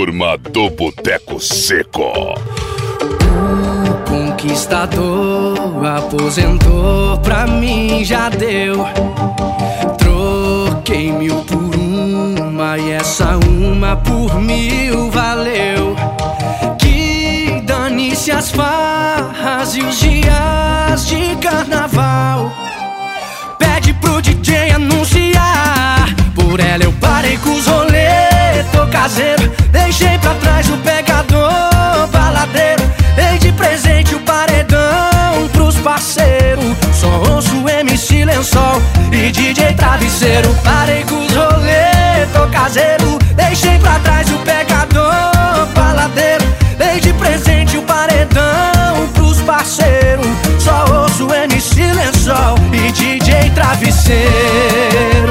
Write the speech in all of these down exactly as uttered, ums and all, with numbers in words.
turma do Boteco Seco. O conquistador aposentou, pra mim já deu. Troquei mil por uma e essa uma por mil valeu. Que dane-se as farras e os dias de carnaval. Pede pro D J anunciar. Por ela eu parei com os rolê, tô caseiro. Deixei pra trás o pegador baladeiro. Dei de presente o paredão pros parceiros. Só ouço M C Lençol e D J Travesseiro. Parei com os rolê, tô caseiro. Deixei pra trás o pegador baladeiro. Dei de presente o paredão pros parceiros. Só ouço M C Lençol e D J Travesseiro.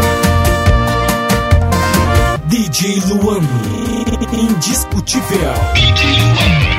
D J Luan, indiscutível. D J Luan.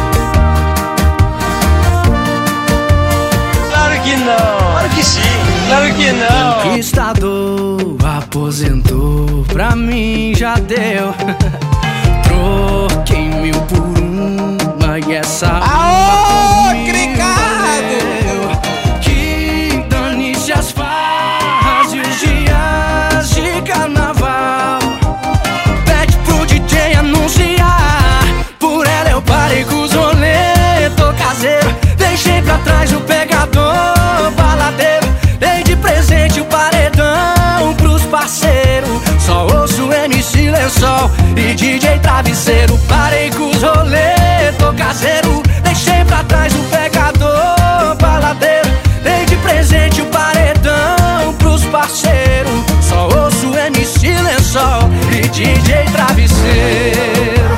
Claro que não, claro que sim, claro que não. Conquistador aposentou, pra mim já deu. Troquei mil por uma e essa Aô, uma Cricado! Que dane-se as farras e os dias de carnaval. Pede pro D J anunciar. Por ela eu parei com os rolê, tô caseiro. Deixei pra trás o pegador baladeiro. Dei de presente o paredão pros parceiros. Só ouço M C Lençol e D J Travesseiro. Parei com os rolê, tô caseiro. Deixei pra trás o pegador baladeiro. Dei de presente o paredão pros parceiros. Só ouço M C Lençol e D J Travesseiro.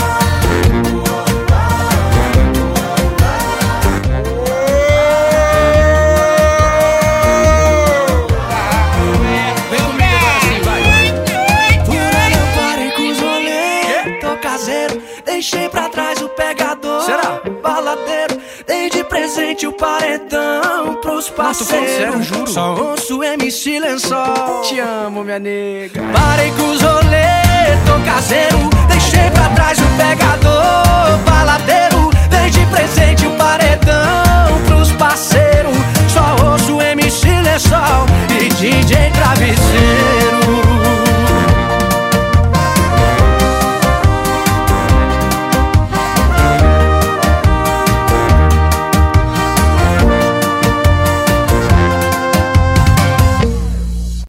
Deixei pra trás o pegador, será? Baladeiro. Dei de presente o paredão pros parceiros. Sério, juro. Só ouço M C Lençol. Te amo, minha nega. Parei com os rolê, tô caseiro. Deixei pra trás o pegador baladeiro. Dei de presente o paredão pros parceiros. Só ouço M C Lençol e D J Travesseiro.